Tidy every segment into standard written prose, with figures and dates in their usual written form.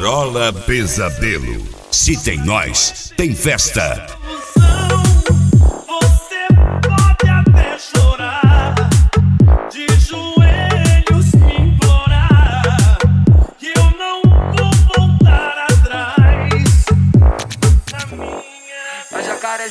Marola Pesadelo. Se tem nós, tem festa. Você pode até chorar, de joelhos me implorar, que eu não vou voltar atrás. Na minha jacaré.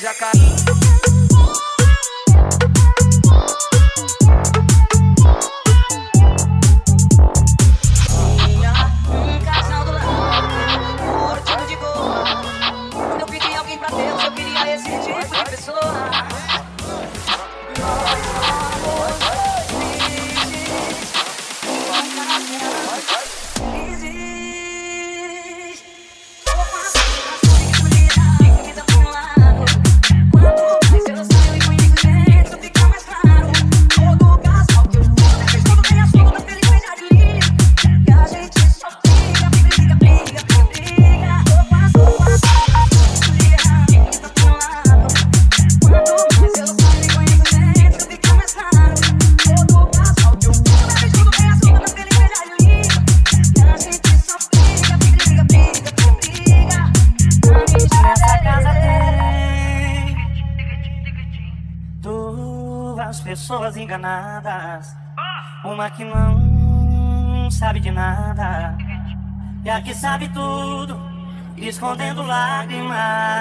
Pessoas enganadas, uma que não sabe de nada e a que sabe tudo, escondendo lágrimas.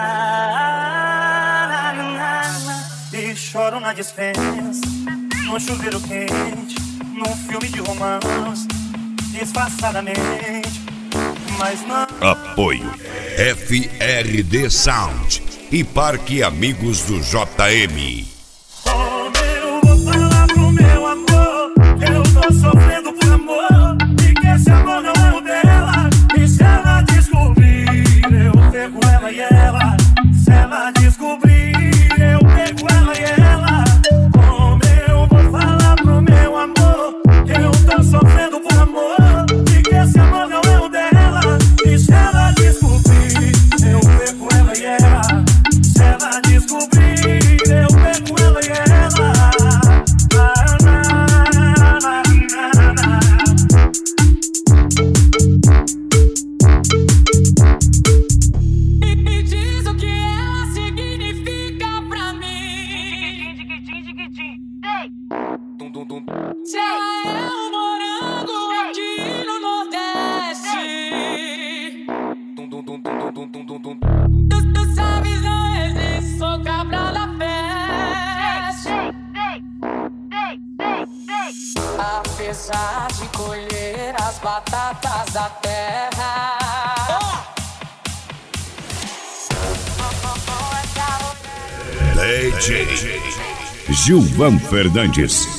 E choro na dispensa, no chuveiro quente, num filme de romance, disfarçadamente, mas não. Apoio FRD Sound e Parque Amigos do JM. Sofrendo por amor, e que esse amor não é o dela. E se ela descobrir, eu pego ela e ela. Se ela descobrir, eu pego ela e ela. Como eu vou falar pro meu amor que eu tô sofrendo por amor, e que esse amor não é o dela. E se ela descobrir, eu pego ela e ela. Se ela descobrir, eu pego ela e ela. Tu sabes, não existe, sou cabra da festa. Apesar de colher as batatas da terra, DJ Gilvan Fernandes.